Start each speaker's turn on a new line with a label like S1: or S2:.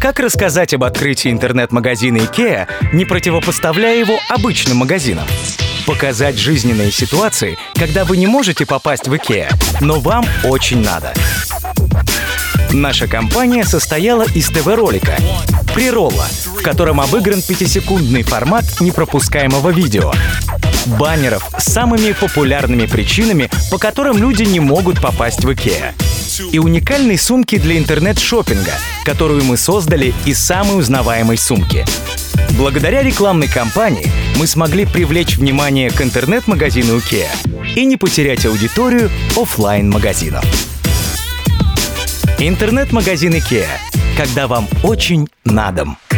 S1: Как рассказать об открытии интернет-магазина IKEA, не противопоставляя его обычным магазинам? Показать жизненные ситуации, когда вы не можете попасть в IKEA, но вам очень надо. Наша компания состояла из ТВ-ролика «Приролла», в котором обыгран 5-секундный формат непропускаемого видео, баннеров с самыми популярными причинами, по которым люди не могут попасть в IKEA, и уникальной сумки для интернет-шоппинга, которую мы создали из самой узнаваемой сумки. Благодаря рекламной кампании мы смогли привлечь внимание к интернет-магазину IKEA и не потерять аудиторию офлайн-магазинов. Интернет-магазин IKEA, когда вам очень надо.